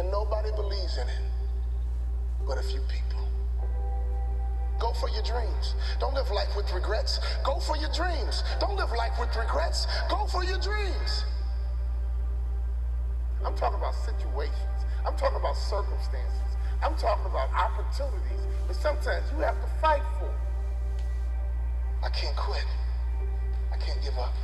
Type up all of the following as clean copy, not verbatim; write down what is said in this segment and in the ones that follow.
and nobody believes in it but a few people. Go for your dreams. Don't live life with regrets. Go for your dreams. Don't live life with regrets. Go for your dreams. I'm talking about situations. I'm talking about circumstances. I'm talking about opportunities that sometimes you have to fight for. I can't quit. I can't give up.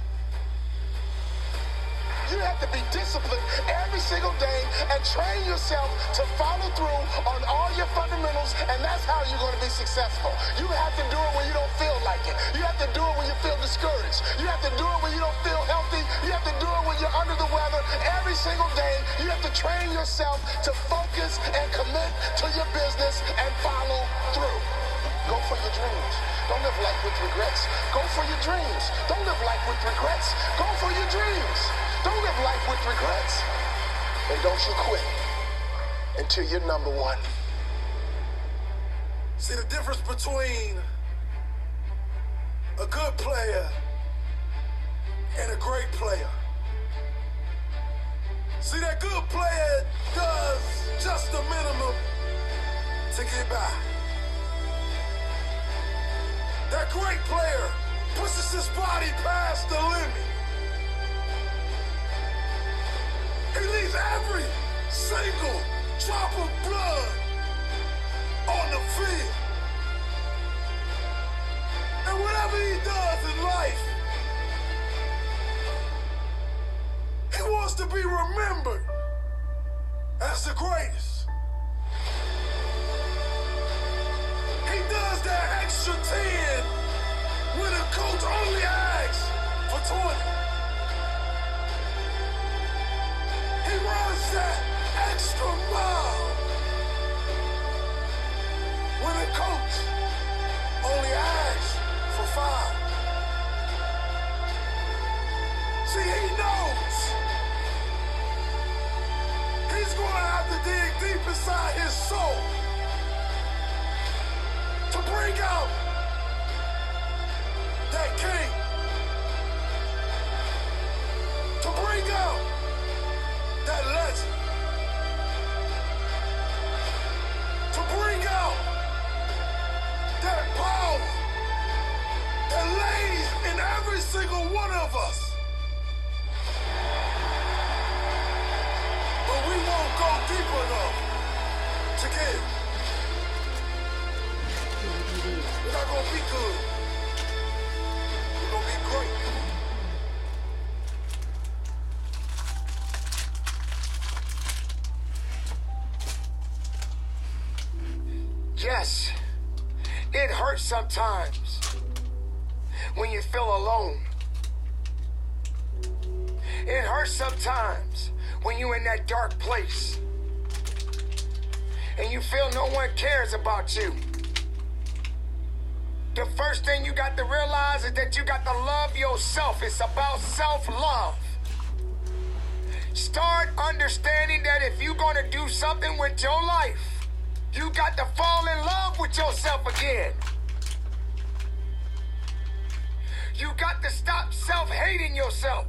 You have to be disciplined every single day and train yourself to follow through on all your fundamentals, and that's how you're going to be successful. You have to do it when you don't feel like it. You have to do it when you feel discouraged. You have to do it when you don't feel healthy. You have to do it when you're under the weather. Every single day, you have to train yourself to focus and commit to your business and follow through. Go for your dreams. Don't live life with regrets. Go for your dreams. Don't live life with regrets. Go for your dreams. Don't live life with regrets. And don't you quit until you're number one. See the difference between a good player and a great player. See, that good player does just the minimum to get by. That great player pushes his body past the limit. He leaves every single drop of blood on the field. And whatever he does in life, he wants to be remembered as the greatest. He does that extra 10 when a coach only asks for 20. He runs that extra mile when a coach only asks for 5. See, he knows he's going to have to dig deep inside his soul to bring out that king, to bring out that legend, to bring out that power that lays in every single one of us. But we won't go deep enough to get it. We're not going to be good. We're going to be great. Yes, it hurts sometimes when you feel alone. It hurts sometimes when you're in that dark place and you feel no one cares about you. The first thing you got to realize is that you got to love yourself. It's about self-love. Start understanding that if you're going to do something with your life, you got to fall in love with yourself again. You got to stop self-hating yourself.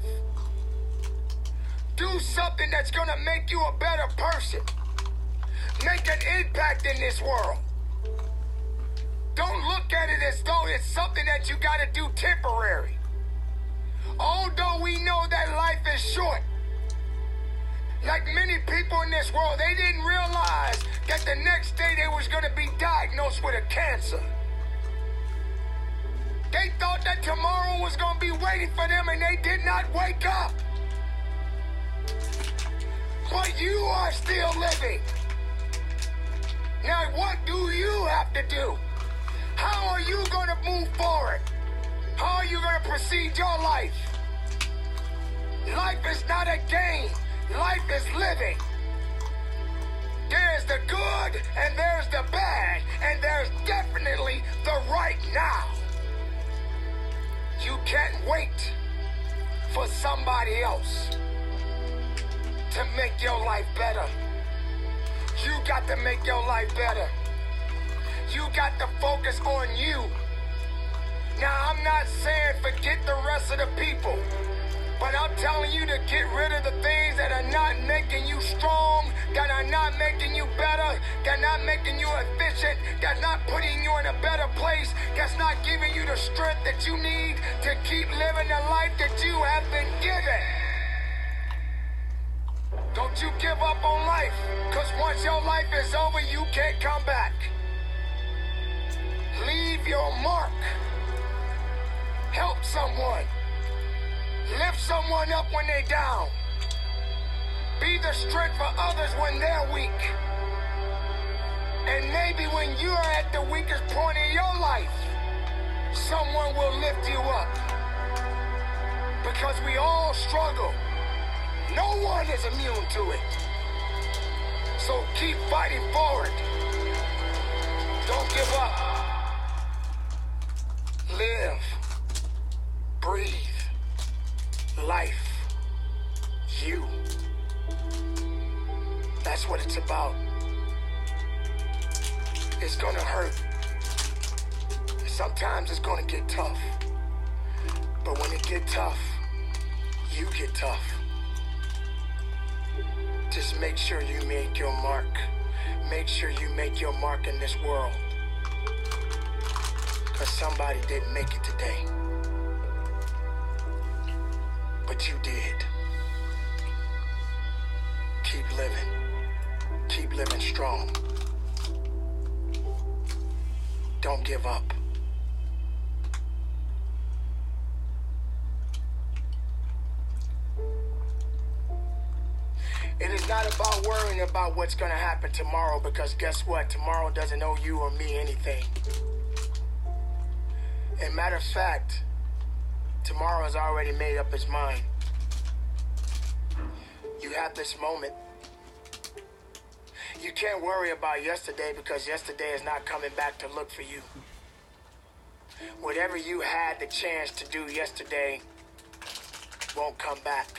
Do something that's going to make you a better person. Make an impact in this world. Don't look at it as though it's something that you got to do temporary. Although we know that life is short, like many people in this world, they didn't realize that the next day they was going to be diagnosed with a cancer. They thought that tomorrow was going to be waiting for them, and they did not wake up. But you are still living. Now, what do you have to do? How are you going to move forward? How are you going to proceed your life? Life is not a game. Life is living. There's the good and there's the bad, and there's definitely the right now. You can't wait for somebody else to make your life better. You got to make your life better. You got to focus on you. Now, I'm not saying forget the rest of the people, but I'm telling you to get rid of the things that are not making you strong, that are not making you better. They're not making you efficient. They're not putting you in a better place. That's not giving you the strength that you need to keep living the life that you have been given. Don't you give up on life, because once your life is over, you can't come back. Leave your mark. Help someone. Lift someone up when they're down. Be the strength for others when they're weak. And maybe when you're at the weakest point in your life, someone will lift you up. Because we all struggle. No one is immune to it. So keep fighting forward. Don't give up. Live. Breathe. Life. You. That's what it's about. It's gonna hurt. Sometimes it's gonna get tough. But when it get tough, you get tough. Just make sure you make your mark. Make sure you make your mark in this world. Because somebody didn't make it today. But you did. Keep living. Keep living strong. Don't give up. It is not about worrying about what's going to happen tomorrow, because guess what? Tomorrow doesn't owe you or me anything. And matter of fact, tomorrow has already made up its mind. You have this moment. You can't worry about yesterday, because yesterday is not coming back to look for you. Whatever you had the chance to do yesterday won't come back.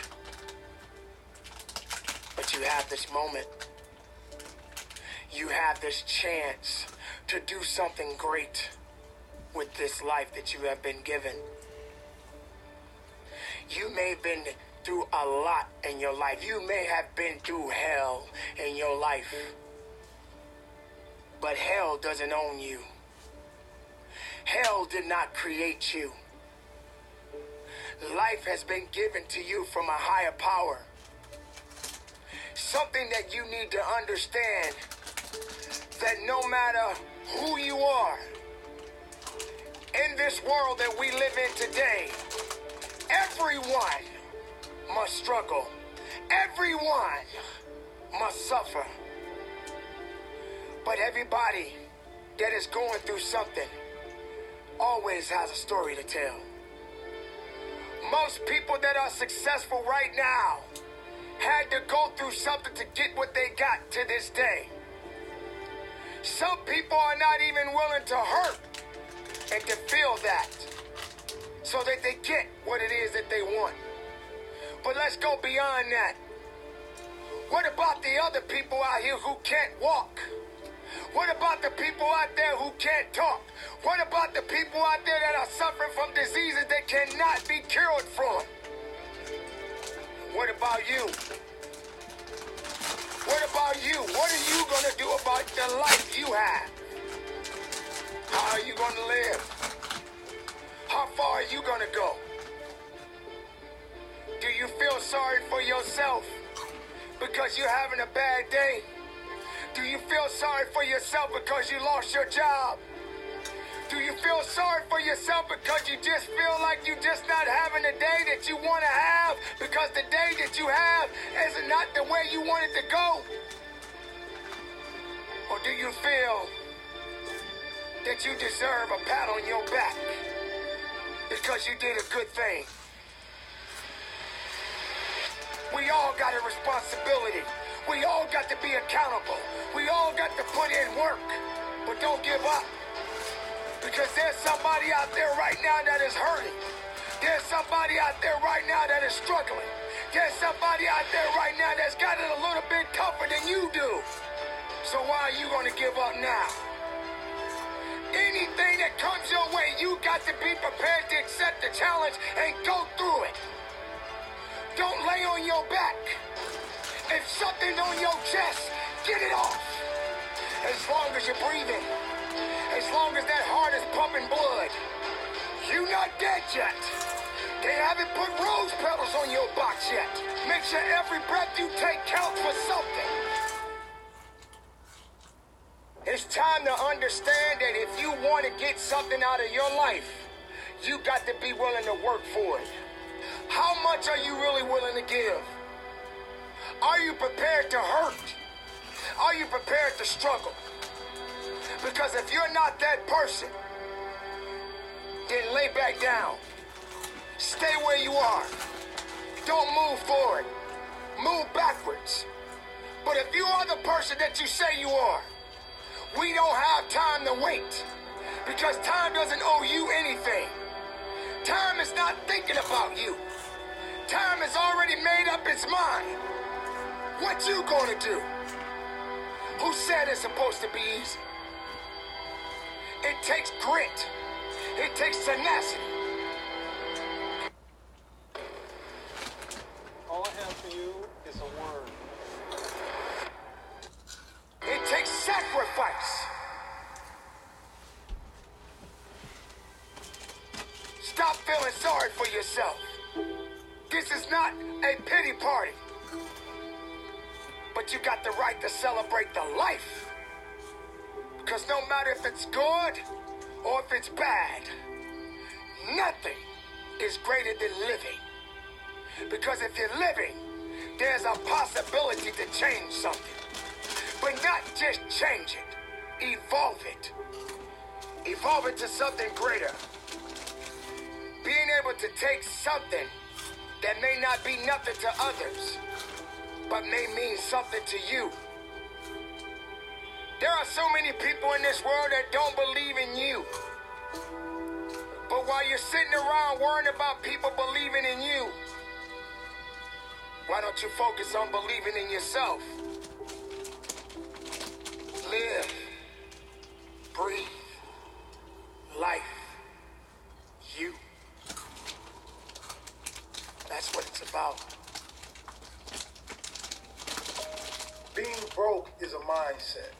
But you have this moment. You have this chance to do something great with this life that you have been given. You may have been through a lot in your life. You may have been through hell in your life. But hell doesn't own you. Hell did not create you. Life has been given to you from a higher power. Something that you need to understand, that no matter who you are, in this world that we live in today, everyone must struggle. Everyone must suffer. But everybody that is going through something always has a story to tell. Most people that are successful right now had to go through something to get what they got to this day. Some people are not even willing to hurt and to feel that, so that they get what it is that they want. But let's go beyond that. What about the other people out here who can't walk? What about the people out there who can't talk? What about the people out there that are suffering from diseases that cannot be cured from? What about you? What about you? What are you going to do about the life you have? How are you going to live? How far are you going to go? Do you feel sorry for yourself because you're having a bad day? Do you feel sorry for yourself because you lost your job? Do you feel sorry for yourself because you just feel like you're just not having the day that you want to have, because the day that you have is not the way you want it to go? Or do you feel that you deserve a pat on your back because you did a good thing? We all got a responsibility. We all got to be accountable. We all got to put in work. But don't give up. Because there's somebody out there right now that is hurting. There's somebody out there right now that is struggling. There's somebody out there right now that's got it a little bit tougher than you do. So why are you going to give up now? Anything that comes your way, you got to be prepared to accept the challenge and go through it. Don't lay on your back. If something's on your chest, Get it off. As long as you're breathing, as long as that heart is pumping blood, you're not dead yet. They haven't put rose petals on your box yet. Make sure every breath you take counts for something. It's time to understand that if you want to get something out of your life, you got to be willing to work for it. How much are you really willing to give? Are you prepared to hurt? Are you prepared to struggle? Because if you're not that person, then lay back down. Stay where you are. Don't move forward. Move backwards. But if you are the person that you say you are, we don't have time to wait. Because time doesn't owe you anything. Time is not thinking about you. Time has already made up its mind. What you gonna do? Who said it's supposed to be easy? It takes grit. It takes tenacity. All I have for you is a word. It takes sacrifice. Stop feeling sorry for yourself. This is not a pity party. But you got the right to celebrate the life. Because no matter if it's good or if it's bad, nothing is greater than living. Because if you're living, there's a possibility to change something. But not just change it, evolve it. Evolve it to something greater. Being able to take something that may not be nothing to others, but may mean something to you. There are so many people in this world that don't believe in you. But while you're sitting around worrying about people believing in you, why don't you focus on believing in yourself? Live, breathe, life, you. That's what it's about. Being broke is a mindset.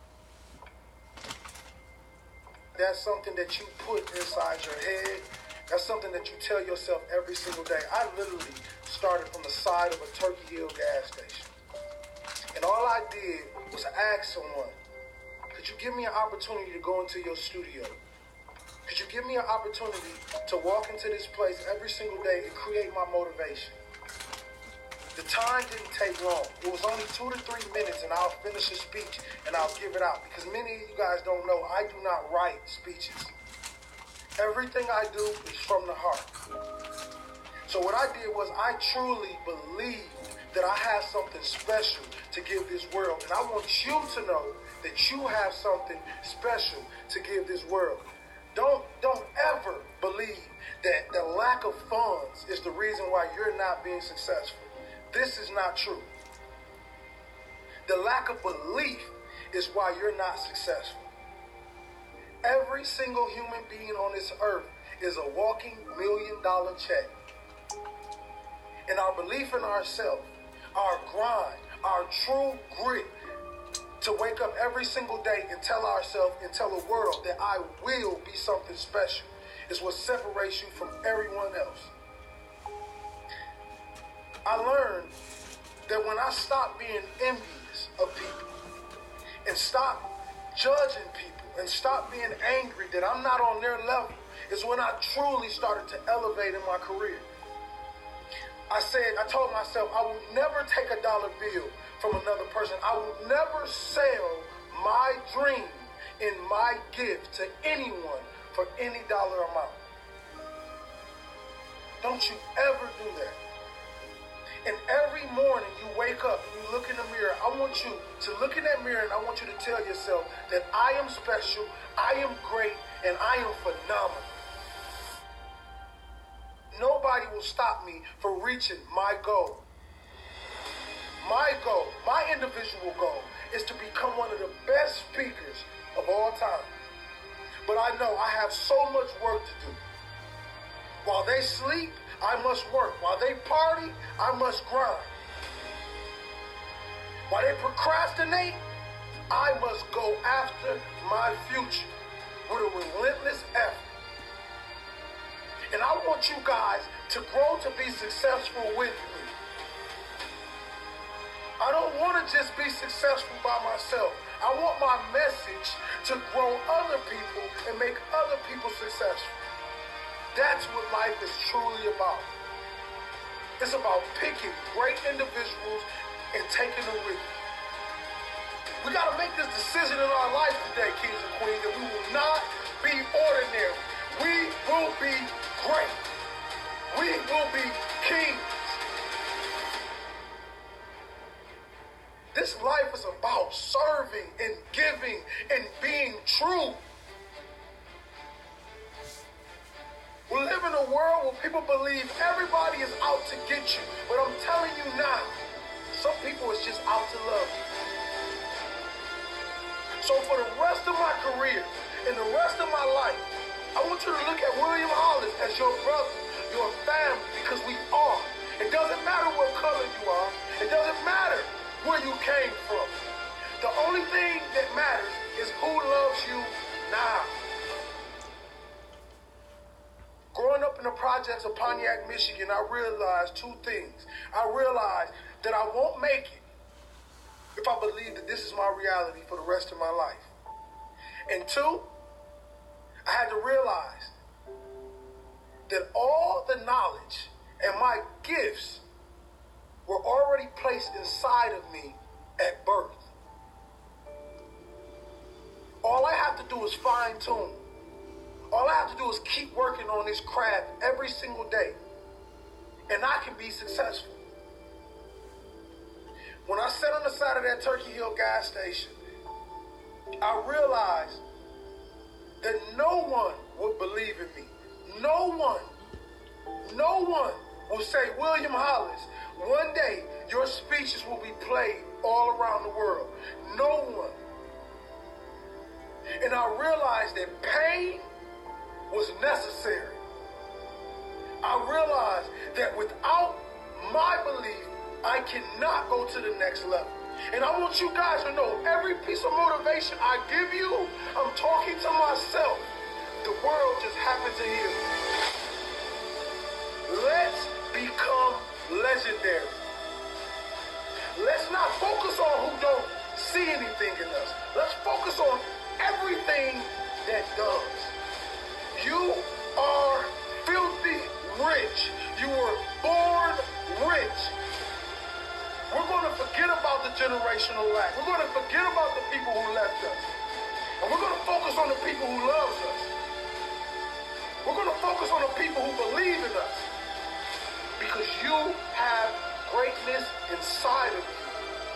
That's something that you put inside your head. That's something that you tell yourself every single day. I literally started from the side of a Turkey Hill gas station. And all I did was ask someone, could you give me an opportunity to go into your studio? Could you give me an opportunity to walk into this place every single day and create my motivation? The time didn't take long. It was only 2 to 3 minutes and I'll finish a speech and I'll give it out. Because many of you guys don't know, I do not write speeches. Everything I do is from the heart. So what I did was I truly believed that I have something special to give this world. And I want you to know that you have something special to give this world. Don't ever believe that the lack of funds is the reason why you're not being successful. This is not true. The lack of belief is why you're not successful. Every single human being on this earth is a walking $1 million check. And our belief in ourselves, our grind, our true grit to wake up every single day and tell ourselves and tell the world that I will be something special is what separates you from everyone else. I learned that when I stopped being envious of people and stopped judging people and stopped being angry that I'm not on their level is when I truly started to elevate in my career. I told myself I will never take a dollar bill from another person. I will never sell my dream and my gift to anyone for any dollar amount. Don't you ever do that. And every morning you wake up and you look in the mirror, I want you to look in that mirror and I want you to tell yourself that I am special, I am great, and I am phenomenal. Nobody will stop me from reaching my goal. My goal, my individual goal, is to become one of the best speakers of all time. But I know I have so much work to do. While they sleep, I must work. While they party, I must grind. While they procrastinate, I must go after my future with a relentless effort. And I want you guys to grow to be successful with me. I don't want to just be successful by myself. I want my message to grow other people and make other people successful. That's what life is truly about. It's about picking great individuals and taking them with you. We got to make this decision in our life today, kings and queens, that we will not be ordinary. We will be great. We will be kings. This life is about serving and giving and being true. We live in a world where people believe everybody is out to get you. But I'm telling you now, some people is just out to love you. So for the rest of my career and the rest of my life, I want you to look at William Hollis as your brother, your family, because we are. It doesn't matter what color you are. It doesn't matter where you came from. The only thing that matters is who loves you now. Growing up in the projects of Pontiac, Michigan, I realized two things. I realized that I won't make it if I believe that this is my reality for the rest of my life. And two, I had to realize that all the knowledge and my gifts were already placed inside of me at birth. All I have to do is fine tune. All I have to do is keep working on this craft every single day, and I can be successful. When I sat on the side of that Turkey Hill gas station, I realized that no one would believe in me. No one will say, William Hollis, one day your speeches will be played all around the world. No one. And I realized that pain was necessary. I realized that without my belief, I cannot go to the next level. And I want you guys to know, every piece of motivation I give you, I'm talking to myself. The world just happened to hear me. Let's become legendary. Let's not focus on who don't see anything in us. Let's focus on everything that does. You are filthy rich. You were born rich. We're going to forget about the generational lack. We're going to forget about the people who left us. And we're going to focus on the people who love us. We're going to focus on the people who believe in us. Because you have greatness inside of you.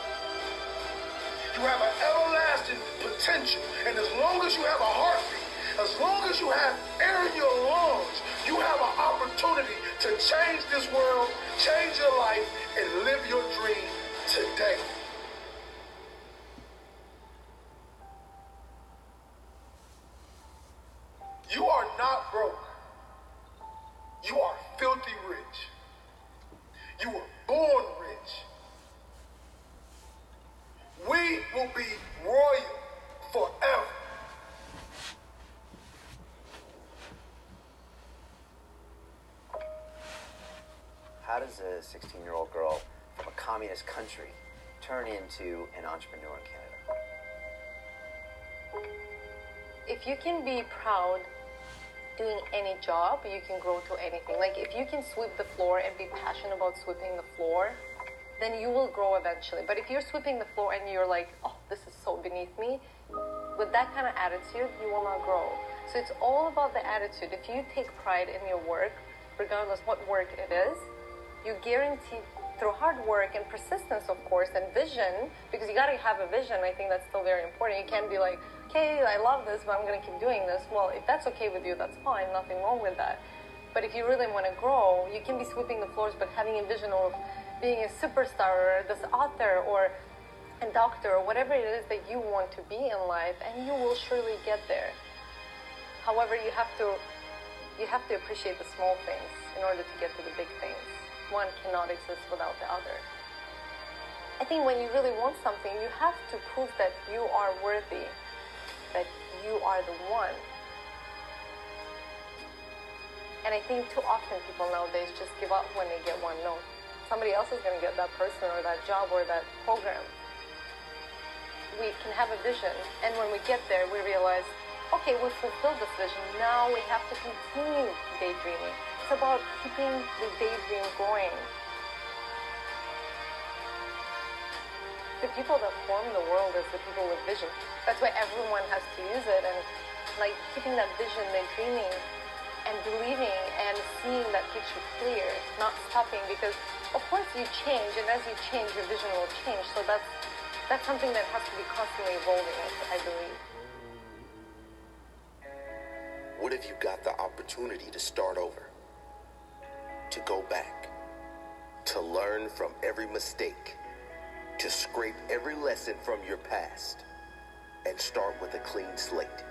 You have an everlasting potential. And as long as you have a heartbeat, as long as you have air in your lungs, you have an opportunity to change this world, change your life, and live your dream today. You are not broke. You are filthy rich. You were born rich. We will be royal forever. How does a 16-year-old girl from a communist country turn into an entrepreneur in Canada? If you can be proud doing any job, you can grow to anything. Like if you can sweep the floor and be passionate about sweeping the floor, then you will grow eventually. But if you're sweeping the floor and you're like, oh, this is so beneath me, with that kind of attitude, you will not grow. So it's all about the attitude. If you take pride in your work, regardless what work it is, you guarantee through hard work and persistence, of course, and vision, because you got to have a vision. I think that's still very important. You can't be like, okay, I love this, but I'm going to keep doing this. Well, if that's okay with you, that's fine. Nothing wrong with that. But if you really want to grow, you can be sweeping the floors, but having a vision of being a superstar or this author or a doctor or whatever it is that you want to be in life, and you will surely get there. However, you have to appreciate the small things in order to get to the big things. One cannot exist without the other. I think when you really want something, you have to prove that you are worthy, that you are the one. And I think too often people nowadays just give up when they get one no. Somebody else is going to get that person or that job or that program. We can have a vision, and when we get there, we realize, okay, we fulfilled this vision. Now we have to continue daydreaming. It's about keeping the daydream going. The people that form the world is the people with vision. That's why everyone has to use it, and like keeping that vision, the dreaming, and believing and seeing that picture clear, not stopping, because of course you change, and as you change, your vision will change. So that's something that has to be constantly evolving, I believe. What if you got the opportunity to start over, to go back, to learn from every mistake, to scrape every lesson from your past and start with a clean slate?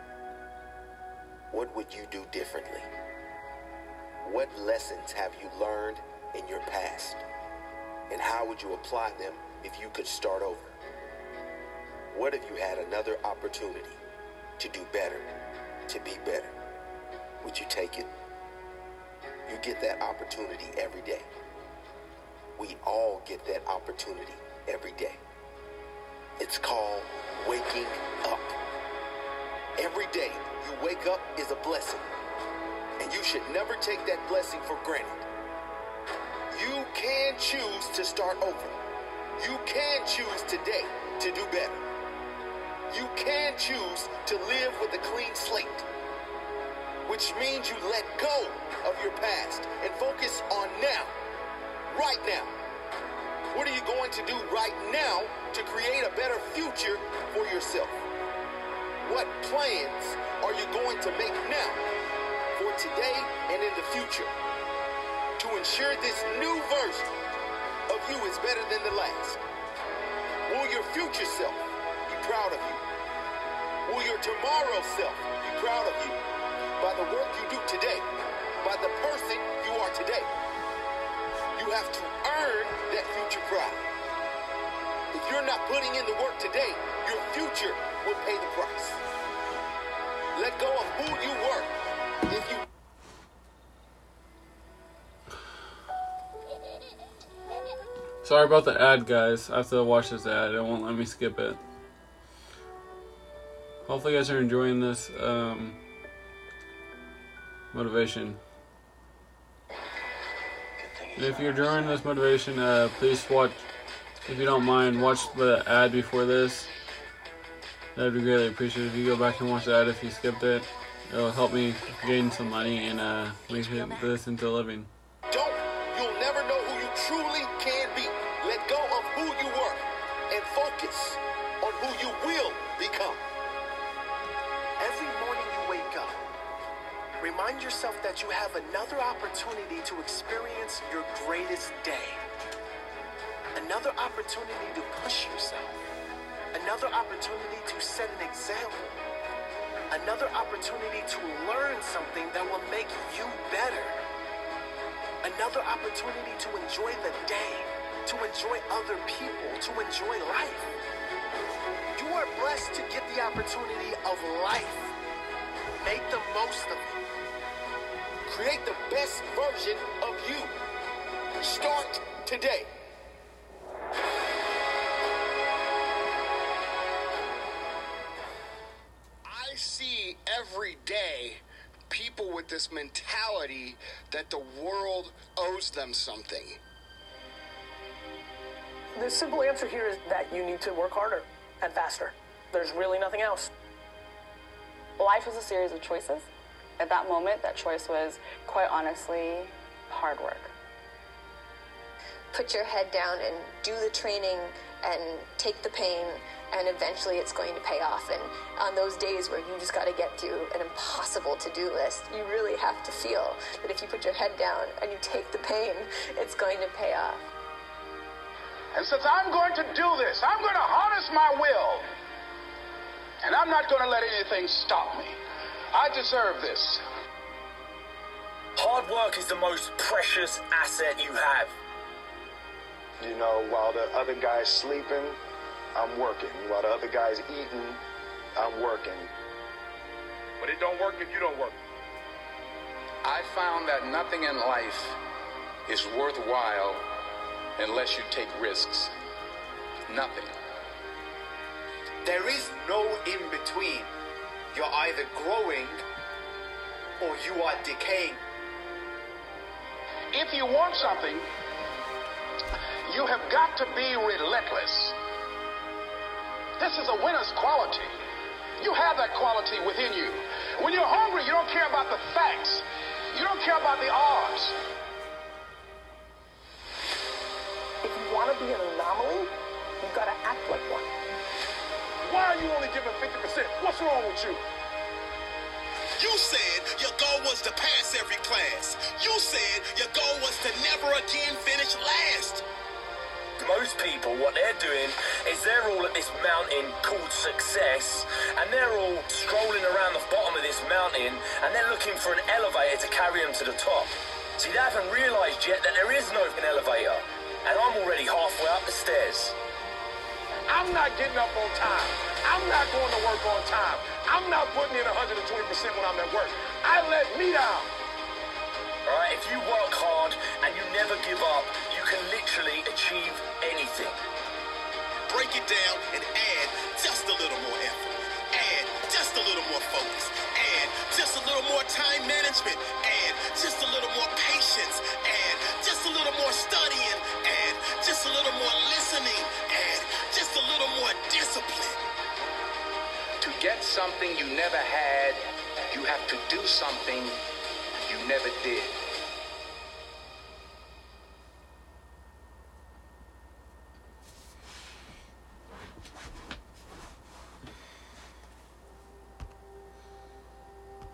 What would you do differently? What lessons have you learned in your past? And how would you apply them if you could start over? What if you had another opportunity to do better, to be better? Would you take it? You get that opportunity every day. We all get that opportunity every day. It's called waking up. Every day you wake up is a blessing, and you should never take that blessing for granted. You can choose to start over. You can choose today to do better. You can choose to live with a clean slate, which means you let go of your past and focus on now, right now. What are you going to do right now to create a better future for yourself? What plans are you going to make now for today and in the future to ensure this new version of you is better than the last? Will your future self be proud of you? Will your tomorrow self be proud of you by the work you do today, by the person you are today? You have to earn that future pride. If you're not putting in the work today, your future will pay the price. Let go of who you were. If you Sorry about the ad, guys. I have to watch this ad. It won't let me skip it. Hopefully you guys are enjoying this motivation. And if you're enjoying this motivation, please watch, if you don't mind, watch the ad before this. That would be greatly appreciated. If you go back and watch the ad if you skipped it, it'll help me gain some money and make this into a living. You'll never know who you truly can be. Let go of who you were and focus on who you will become. Every morning you wake up, remind yourself that you have another opportunity to experience your greatest day. Another opportunity to push yourself. Another opportunity to set an example. Another opportunity to learn something that will make you better. Another opportunity to enjoy the day, to enjoy other people, to enjoy life. You are blessed to get the opportunity of life. Make the most of it. Create the best version of you. Start today. I see every day people with this mentality that the world owes them something. The simple answer here is that you need to work harder and faster. There's really nothing else. Life is a series of choices. At that moment, that choice was, quite honestly, hard work. Put your head down and do the training and take the pain, and eventually it's going to pay off. And on those days where you just got to get through an impossible to-do list, you really have to feel that if you put your head down and you take the pain, it's going to pay off. And since I'm going to do this, I'm going to harness my will. And I'm not going to let anything stop me. I deserve this. Hard work is the most precious asset you have. You know, while the other guy's sleeping, I'm working. While the other guy's eating, I'm working. But it don't work if you don't work. I found that nothing in life is worthwhile unless you take risks. Nothing. There is no in-between. You're either growing or you are decaying. If you want something, you have got to be relentless. This is a winner's quality. You have that quality within you. When you're hungry, you don't care about the facts. You don't care about the odds. If you want to be an anomaly, you've got to act like one. Why are you only giving 50%? What's wrong with you? You said your goal was to pass every class. You said your goal was to never again finish last. Most people, what they're doing is they're all at this mountain called success, and they're all strolling around the bottom of this mountain, and they're looking for an elevator to carry them to the top. See, they haven't realised yet that there is no elevator, and I'm already halfway up the stairs. I'm not getting up on time. I'm not going to work on time. I'm not putting in 120% when I'm at work. I let me down. All right, if you work hard and you never give up, you can literally achieve anything. Break it down and add just a little more effort. Add just a little more focus. Add just a little more time management. Add just a little more patience. Add just a little more studying. Add just a little more listening. Add just a little more discipline. To get something you never had, you have to do something you never did.